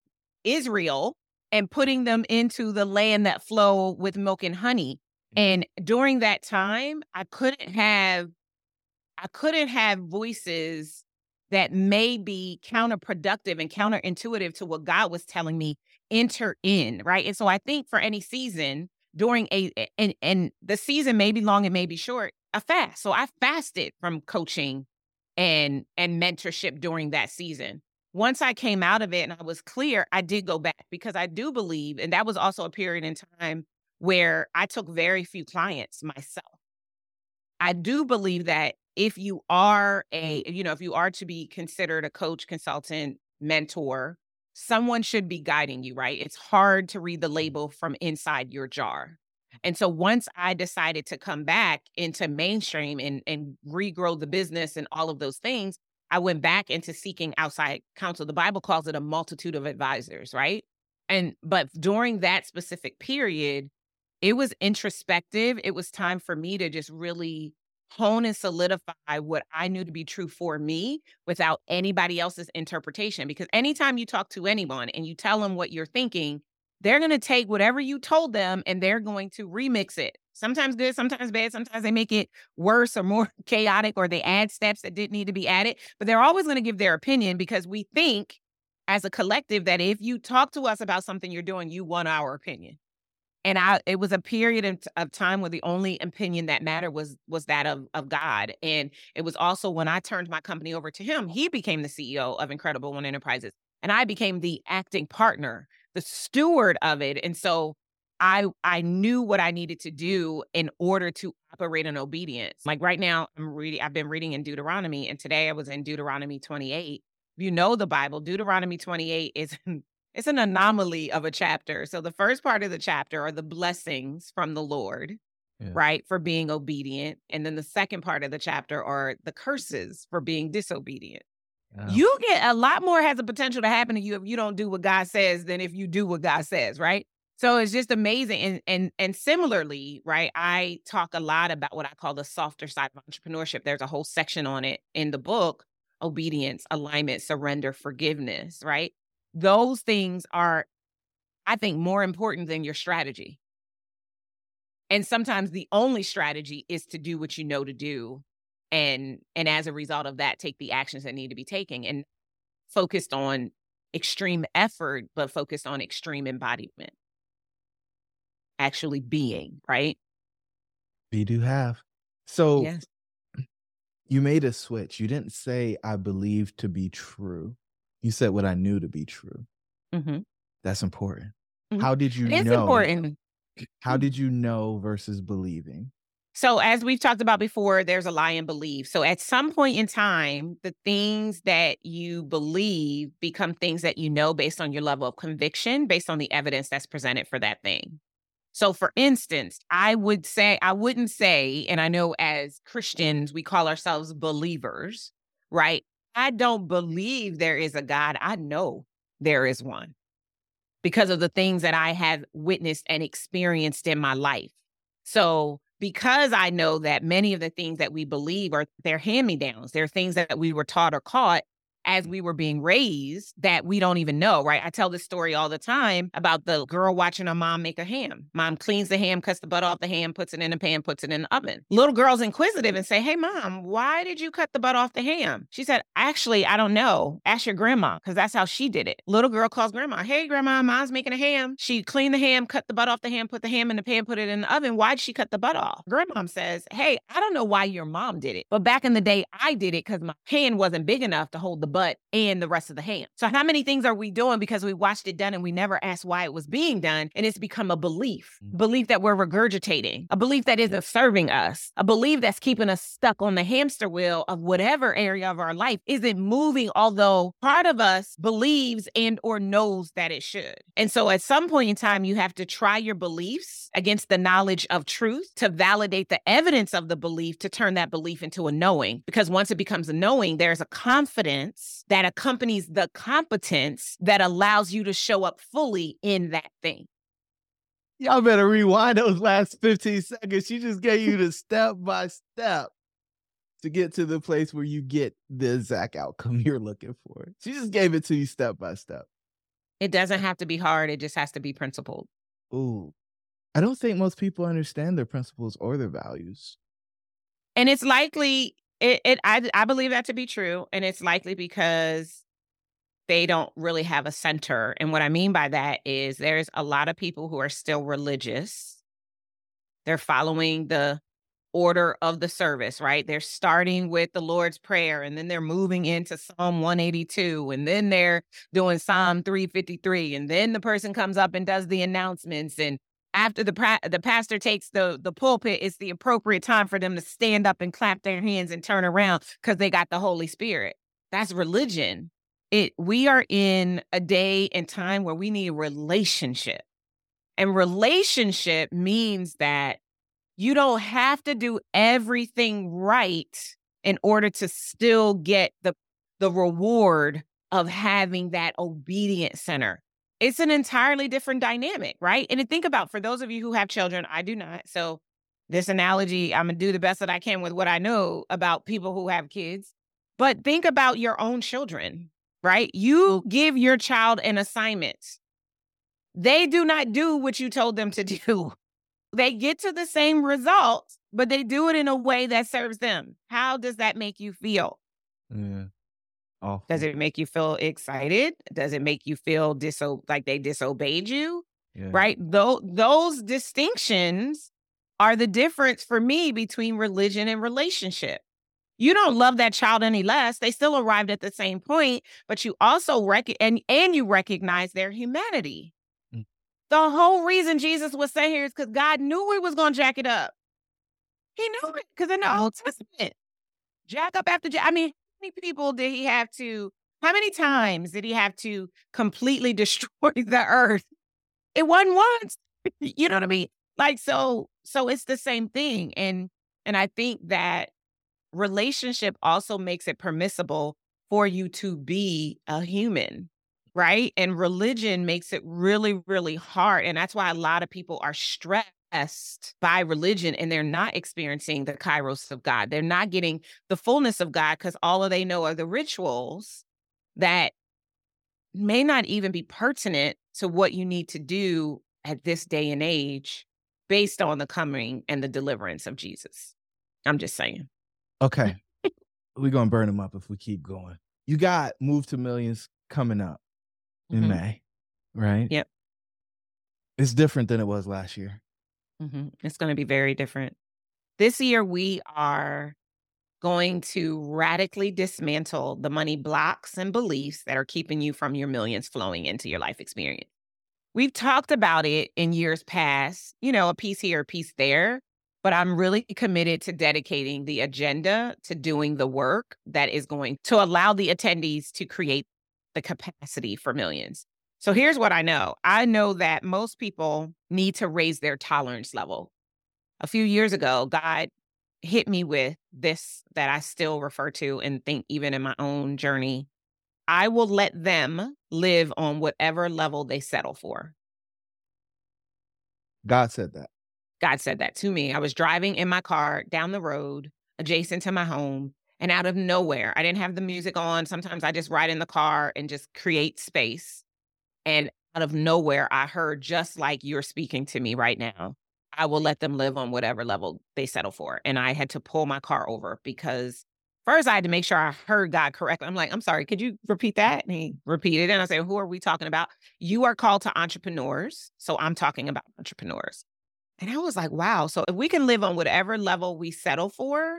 Israel and putting them into the land that flow with milk and honey. And during that time, I couldn't have I couldn't have voices that may be counterproductive and counterintuitive to what God was telling me enter in, right? And so I think for any season during a a- and and the season may be long, it may be short, a fast. So I fasted from coaching and and mentorship during that season. Once I came out of it and I was clear, I did go back because I do believe, and that was also a period in time where I took very few clients myself. I do believe that if you are a, you know, if you are to be considered a coach, consultant, mentor, someone should be guiding you, right? It's hard to read the label from inside your jar. And so once I decided to come back into mainstream and, and regrow the business and all of those things, I went back into seeking outside counsel. The Bible calls it a multitude of advisors, right? And but during that specific period, it was introspective. It was time for me to just really hone and solidify what I knew to be true for me without anybody else's interpretation. Because anytime you talk to anyone and you tell them what you're thinking, they're going to take whatever you told them and they're going to remix it. Sometimes good, sometimes bad. Sometimes they make it worse or more chaotic, or they add steps that didn't need to be added. But they're always going to give their opinion because we think as a collective that if you talk to us about something you're doing, you want our opinion. And I it was a period of, t- of time where the only opinion that mattered was was that of of God. And it was also when I turned my company over to him, he became the C E O of Incredible One Enterprises. And I became the acting partner, the steward of it. And so I I knew what I needed to do in order to operate in obedience. Like right now, I'm reading, I've been reading in Deuteronomy, and today I was in Deuteronomy twenty-eight. If you know the Bible, Deuteronomy twenty-eight is it's an anomaly of a chapter. So the first part of the chapter are the blessings from the Lord, Yeah. right, for being obedient. And then the second part of the chapter are the curses for being disobedient. Yeah. You get a lot more has the potential to happen to you if you don't do what God says than if you do what God says, right? So it's just amazing. And and and similarly, right, I talk a lot about what I call the softer side of entrepreneurship. There's a whole section on it in the book: obedience, alignment, surrender, forgiveness, right? Those things are, I think, more important than your strategy. And sometimes the only strategy is to do what you know to do. And and as a result of that, take the actions that need to be taken, and focused on extreme effort, but focused on extreme embodiment. Actually being, right? We do have. So Yes. you made a switch. You didn't say I believe to be true. You said what I knew to be true. Mm-hmm. That's important. Mhm. How did you It is know? important. How did you know versus believing? So as we've talked about before, there's a lie in belief. So at some point in time, the things that you believe become things that you know based on your level of conviction, based on the evidence that's presented for that thing. So for instance, I would say, I wouldn't say, and I know as Christians, we call ourselves believers, right? I don't believe there is a God. I know there is one because of the things that I have witnessed and experienced in my life. So because I know that many of the things that we believe are, they're hand-me-downs, they're things that we were taught or caught as we were being raised that we don't even know, right? I tell this story all the time about the girl watching her mom make a ham. Mom cleans the ham, cuts the butt off the ham, puts it in a pan, puts it in the oven. Little girl's inquisitive and say, hey, mom, why did you cut the butt off the ham? She said, actually, I don't know. Ask your grandma, because that's how she did it. Little girl calls grandma. Hey, grandma, mom's making a ham. She cleaned the ham, cut the butt off the ham, put the ham in the pan, put it in the oven. Why'd she cut the butt off? Grandma says, hey, I don't know why your mom did it, but back in the day, I did it because my pan wasn't big enough to hold the butt and the rest of the ham. So how many things are we doing because we watched it done and we never asked why it was being done? And it's become a belief, belief that we're regurgitating, a belief that isn't serving us, a belief that's keeping us stuck on the hamster wheel of whatever area of our life isn't moving, although part of us believes and or knows that it should. And so at some point in time, you have to try your beliefs against the knowledge of truth to validate the evidence of the belief, to turn that belief into a knowing. Because once it becomes a knowing, there's a confidence that accompanies the competence that allows you to show up fully in that thing. Y'all better rewind those last fifteen seconds. She just gave you the step by step to get to the place where you get the exact outcome you're looking for. She just gave it to you step by step. It doesn't have to be hard. It just has to be principled. Ooh. I don't think most people understand their principles or their values. And it's likely, it, it I, I believe that to be true. And it's likely because they don't really have a center. And what I mean by that is there's a lot of people who are still religious. They're following the order of the service, right? They're starting with the Lord's Prayer, and then they're moving into Psalm one eighty-two, and then they're doing Psalm three fifty-three, and then the person comes up and does the announcements, and after the pra- the pastor takes the, the pulpit, it's the appropriate time for them to stand up and clap their hands and turn around because they got the Holy Spirit. That's religion. It we are in a day and time where we need relationship. And relationship means that you don't have to do everything right in order to still get the, the reward of having that obedient center. It's an entirely different dynamic, right? And to think about, for those of you who have children, I do not. So this analogy, I'm going to do the best that I can with what I know about people who have kids. But think about your own children, right? You give your child an assignment. They do not do what you told them to do. They get to the same results, but they do it in a way that serves them. How does that make you feel? Yeah. Awful. Does it make you feel excited? Does it make you feel diso- like they disobeyed you? Yeah. Right? Those, those distinctions are the difference for me between religion and relationship. You don't love that child any less. They still arrived at the same point, but you also rec- and, and you recognize their humanity. Mm. The whole reason Jesus was saying here is because God knew we was going to jack it up. He knew it because in the Old Testament, jack up after jack. I mean, how many people did he have to, how many times did he have to completely destroy the earth? It wasn't once. You know what I mean? Like, so, so it's the same thing. And, and I think that relationship also makes it permissible for you to be a human, right? And religion makes it really, really hard. And that's why a lot of people are stressed by religion and they're not experiencing the kairos of God. They're not getting the fullness of God because all of they know are the rituals that may not even be pertinent to what you need to do at this day and age based on the coming and the deliverance of Jesus. I'm just saying. Okay. We're going to burn them up if we keep going. You got Move to Millions coming up in Mhm. May, right? Yep. It's different than it was last year. Mhm. It's going to be very different. This year, we are going to radically dismantle the money blocks and beliefs that are keeping you from your millions flowing into your life experience. We've talked about it in years past, you know, a piece here, a piece there, but I'm really committed to dedicating the agenda to doing the work that is going to allow the attendees to create the capacity for millions. So here's what I know. I know that most people need to raise their tolerance level. A few years ago, God hit me with this that I still refer to and think even in my own journey. I will let them live on whatever level they settle for. God said that. God said that to me. I was driving in my car down the road adjacent to my home, and out of nowhere, I didn't have the music on. Sometimes I just ride in the car and just create space. And out of nowhere, I heard, just like you're speaking to me right now, I will let them live on whatever level they settle for. And I had to pull my car over because first I had to make sure I heard God correctly. I'm like, I'm sorry, could you repeat that? And he repeated it. And I said, who are we talking about? You are called to entrepreneurs. So I'm talking about entrepreneurs. And I was like, wow. So if we can live on whatever level we settle for,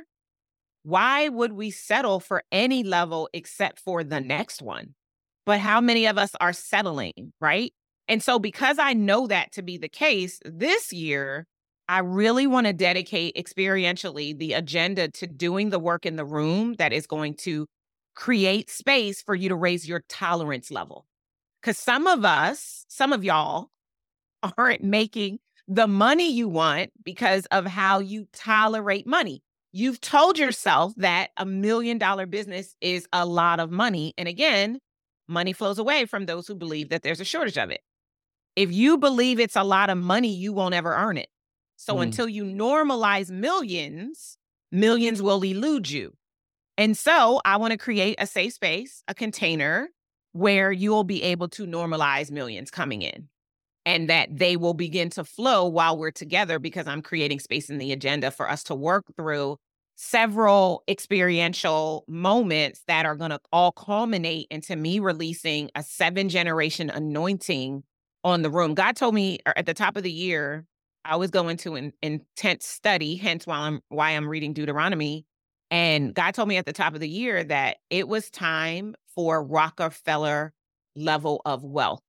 why would we settle for any level except for the next one? But how many of us are settling, right? And so because I know that to be the case, this year, I really want to dedicate experientially the agenda to doing the work in the room that is going to create space for you to raise your tolerance level. Because some of us, some of y'all aren't making the money you want because of how you tolerate money. You've told yourself that a million dollar business is a lot of money. And again, money flows away from those who believe that there's a shortage of it. If you believe it's a lot of money, you won't ever earn it. So Mm. until you normalize millions, millions will elude you. And so I want to create a safe space, a container where you'll be able to normalize millions coming in and that they will begin to flow while we're together because I'm creating space in the agenda for us to work through several experiential moments that are going to all culminate into me releasing a seven generation anointing on the room. God told me at the top of the year, I was going to an intense study, hence why I'm, why I'm reading Deuteronomy. And God told me at the top of the year that it was time for Rockefeller level of wealth.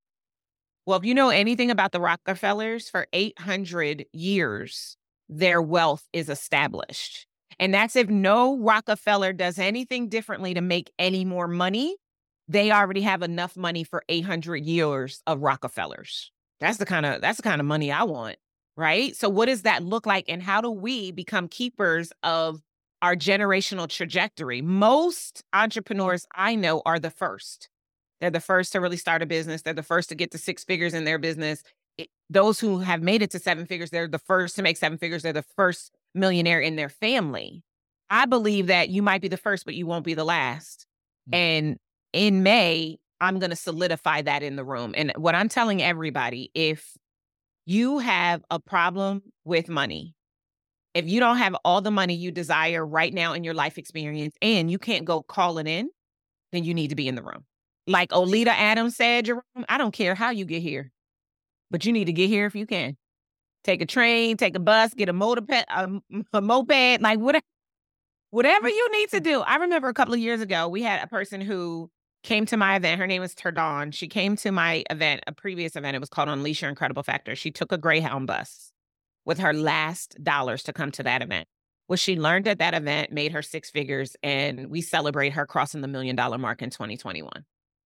Well, if you know anything about the Rockefellers, for eight hundred years, their wealth is established. And that's if no Rockefeller does anything differently to make any more money, they already have enough money for eight hundred years of Rockefellers. That's the kind of that's the kind of money I want, right? So what does that look like? And how do we become keepers of our generational trajectory? Most entrepreneurs I know are the first. They're the first to really start a business. They're the first to get to six figures in their business. It, those who have made it to seven figures, they're the first to make seven figures. They're the first millionaire in their family. I believe that you might be the first, but you won't be the last. Mm-hmm. And in May, I'm going to solidify that in the room. And what I'm telling everybody, if you have a problem with money, if you don't have all the money you desire right now in your life experience and you can't go call it in, then you need to be in the room. Like Olita Adams said, Jerome, I don't care how you get here, but you need to get here if you can. Take a train, take a bus, get a moped, a, a moped, like whatever, whatever you need to do. I remember a couple of years ago, we had a person who came to my event. Her name was Turdon. She came to my event, a previous event. It was called Unleash Your Incredible Factor. She took a Greyhound bus with her last dollars to come to that event. What she learned at that event made her six figures, and we celebrate her crossing the million dollar mark in twenty twenty-one.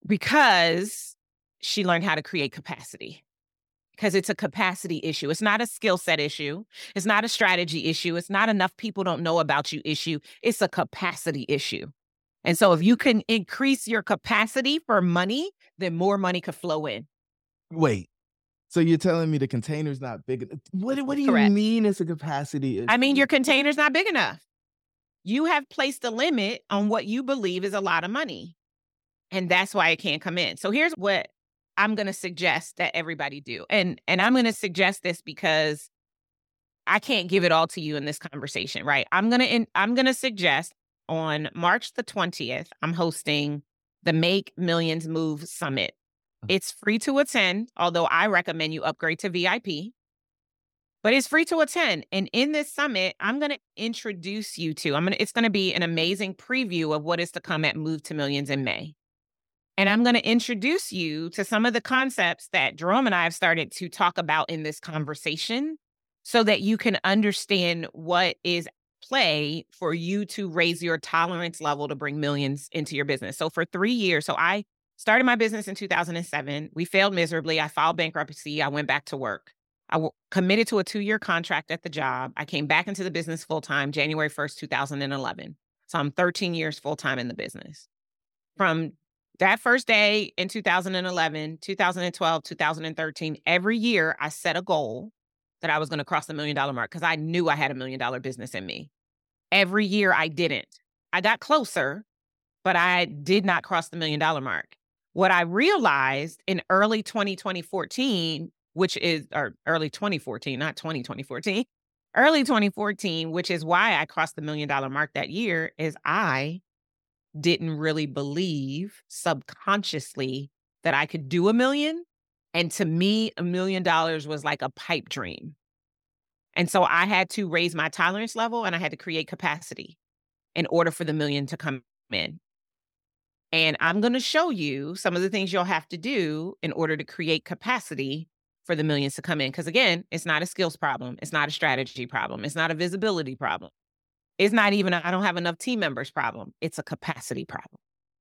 Because she learned how to create capacity, because it's a capacity issue. It's not a skill set issue. It's not a strategy issue. It's not enough people don't know about you issue. It's a capacity issue. And so if you can increase your capacity for money, then more money could flow in. Wait, so you're telling me the container's not big enough? What, what do you Correct. mean it's a capacity? I mean, your container's not big enough. You have placed a limit on what you believe is a lot of money. And that's why it can't come in. So here's what I'm going to suggest that everybody do. And, and I'm going to suggest this because I can't give it all to you in this conversation, right? I'm going to I'm going to suggest on March the twentieth, I'm hosting the Make Millions Move Summit. It's free to attend, although I recommend you upgrade to V I P. But it's free to attend. And in this summit, I'm going to introduce you to, I'm going to, it's going to be an amazing preview of what is to come at Move to Millions in May. And I'm going to introduce you to some of the concepts that Jerome and I have started to talk about in this conversation so that you can understand what is play for you to raise your tolerance level to bring millions into your business. So for three years, so I started my business in two thousand seven. We failed miserably. I filed bankruptcy. I went back to work. I w- committed to a two-year contract at the job. I came back into the business full-time January first, two thousand eleven. So I'm thirteen years full-time in the business. From that first day in two thousand eleven, two thousand twelve, two thousand thirteen, every year I set a goal that I was going to cross the million dollar mark because I knew I had a million dollar business in me. Every year I didn't. I got closer, but I did not cross the million dollar mark. What I realized in early twenty fourteen, which is, or early twenty fourteen, not twenty fourteen, early twenty fourteen, which is why I crossed the million dollar mark that year, is I didn't really believe subconsciously that I could do a million. And to me, a million dollars was like a pipe dream. And so I had to raise my tolerance level and I had to create capacity in order for the million to come in. And I'm going to show you some of the things you'll have to do in order to create capacity for the millions to come in. Because again, it's not a skills problem. It's not a strategy problem. It's not a visibility problem. It's not even a I don't have enough team members problem. It's a capacity problem.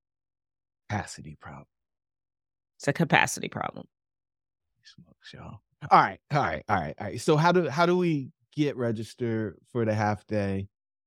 Capacity problem. It's a capacity problem. Smokes, y'all. All right, all right, all right, all right. So how do how do we get registered for the half day?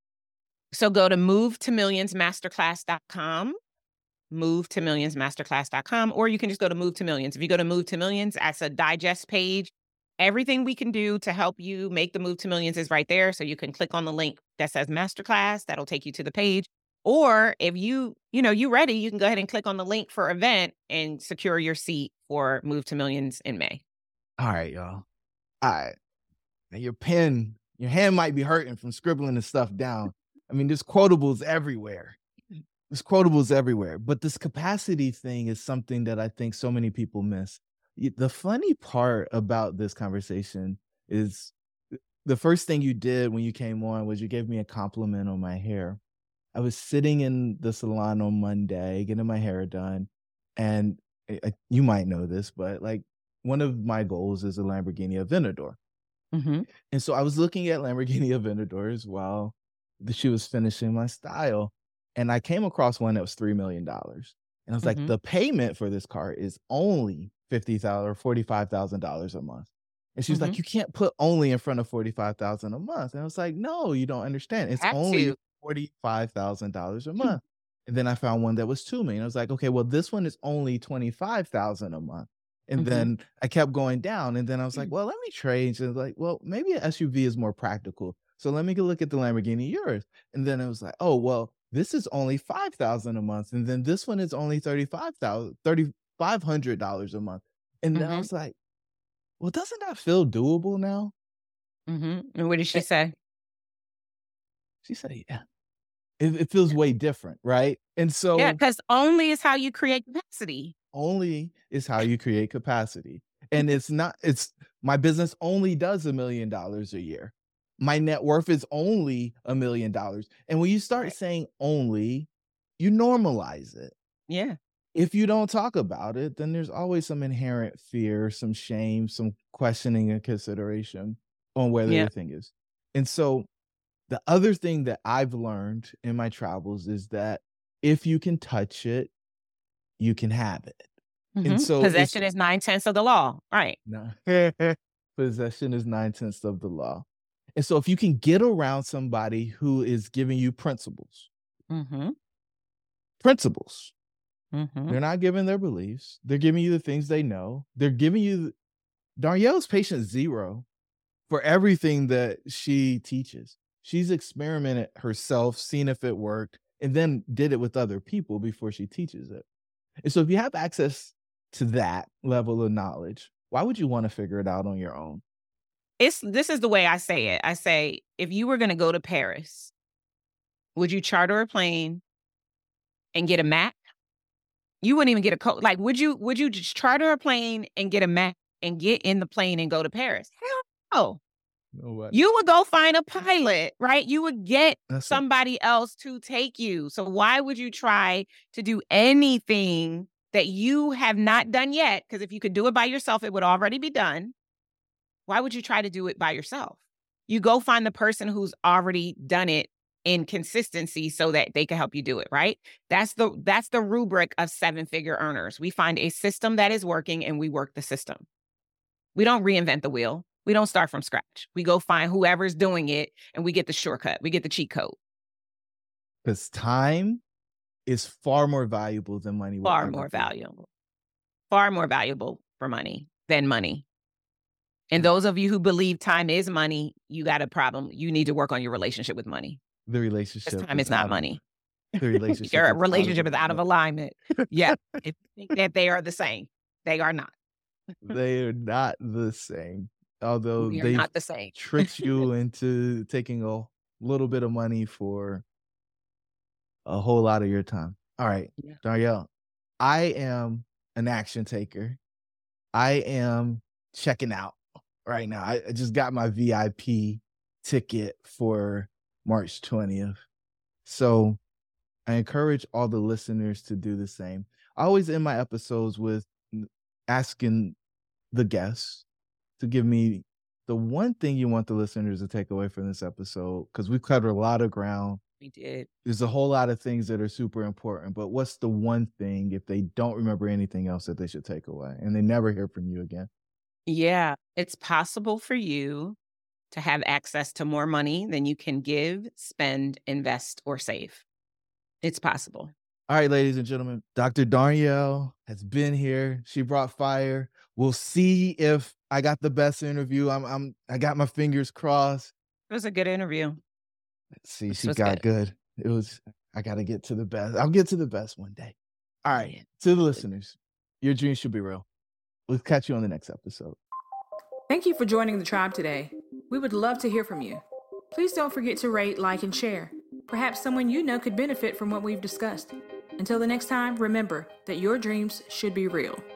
So go to move to millions masterclass dot com, move to millions masterclass dot com, or you can just go to Move to Millions. If you go to Move to Millions, that's a digest page. Everything we can do to help you make the move to millions is right there. So you can click on the link that says masterclass. That'll take you to the page. Or if you, you know, you ready, you can go ahead and click on the link for event and secure your seat for Move to Millions in May. All right, y'all. All right. Now your pen, your hand might be hurting from scribbling this stuff down. I mean, there's quotables everywhere. There's quotables everywhere. But this capacity thing is something that I think so many people miss. The funny part about this conversation is the first thing you did when you came on was you gave me a compliment on my hair. I was sitting in the salon on Monday, getting my hair done. And I, you might know this, but like one of my goals is a Lamborghini Aventador. Mm-hmm. And so I was looking at Lamborghini Aventadors while she was finishing my style. And I came across one that was three million dollars. And I was Mm-hmm. like, the payment for this car is only fifty thousand dollars or forty-five thousand dollars a month. And she was Mm-hmm. like, you can't put only in front of forty-five thousand dollars a month. And I was like, no, you don't understand. It's Have only to. forty-five thousand dollars a month. And then I found one that was two million dollars. I was like, okay, well, this one is only twenty-five thousand dollars a month. And Mm-hmm. then I kept going down. And then I was like, well, let me trade. And like, well, maybe an S U V is more practical. So let me go look at the Lamborghini Urus. And then it was like, oh, well, this is only five thousand dollars a month. And then this one is only thirty-five thousand dollars, thirty-five hundred dollars a month. And then I Mm-hmm. was like, well, doesn't that feel doable now? Mm-hmm. And what did she And say? she said, yeah, it, it feels way different, right? And Yeah, so because only is how you create capacity. only is how you create capacity. And it's not, it's my business only does a million dollars a year. My net worth is only a million dollars. And when you start Right. saying only, you normalize it. Yeah. If you don't talk about it, then there's always some inherent fear, some shame, some questioning and consideration on whether Yeah. the thing is. And so the other thing that I've learned in my travels is that if you can touch it, you can have it. Mm-hmm. And so it's Possession is nine tenths of the law. Right. no, possession is nine tenths of the law. And so if you can get around somebody who is giving you principles, Mm-hmm. principles. Mhm. They're not giving their beliefs. They're giving you the things they know. They're giving you Darnyelle's patient zero for everything that she teaches. She's experimented herself, seen if it worked, and then did it with other people before she teaches it. And so if you have access to that level of knowledge, why would you want to figure it out on your own? It's this is the way I say it. I say, if you were going to go to Paris, would you charter a plane and get a map? You wouldn't even get a coat. Like, would you would you just charter a plane and get a map and get in the plane and go to Paris? Hell no. No way. You would go find a pilot, right? You would get That's it. somebody else to take you. So why would you try to do anything that you have not done yet? Because if you could do it by yourself, it would already be done. Why would you try to do it by yourself? You go find the person who's already done it in consistency so that they can help you do it, right? That's the that's the rubric of seven-figure earners. We find a system that is working and we work the system. We don't reinvent the wheel. We don't start from scratch. We go find whoever's doing it and we get the shortcut. We get the cheat code. Because time is far more valuable than money. will Far ever more be. valuable. Far more valuable for money than money. And those of you who believe time is money, you got a problem. You need to work on your relationship with money. The relationship. Because time is not out of- money. The relationship. Your is out of relationship is out of alignment. alignment. Yeah. If you think that they are the same, they are not. They are not the same. Although We are they not the same. tricked you into taking a little bit of money for a whole lot of your time. All right, Yeah. Darnyelle, I am an action taker. I am checking out right now. I I just got my V I P ticket for March twentieth. So I encourage all the listeners to do the same. I always end my episodes with asking the guests to give me the one thing you want the listeners to take away from this episode, because we've covered a lot of ground. We did. There's a whole lot of things that are super important, but what's the one thing, if they don't remember anything else, that they should take away and they never hear from you again? Yeah. It's possible for you to have access to more money than you can give, spend, invest, or save. It's possible. All right, ladies and gentlemen, Doctor Darnyelle has been here. She brought fire. We'll see if I got the best interview. I'm, I'm, I got my fingers crossed. It was a good interview. Let's see, This she was got good. It was, I got to get to the best. I'll get to the best one day. All right, to the listeners, your dreams should be real. We'll catch you on the next episode. Thank you for joining the tribe today. We would love to hear from you. Please don't forget to rate, like, and share. Perhaps someone you know could benefit from what we've discussed. Until the next time, remember that your dreams should be real.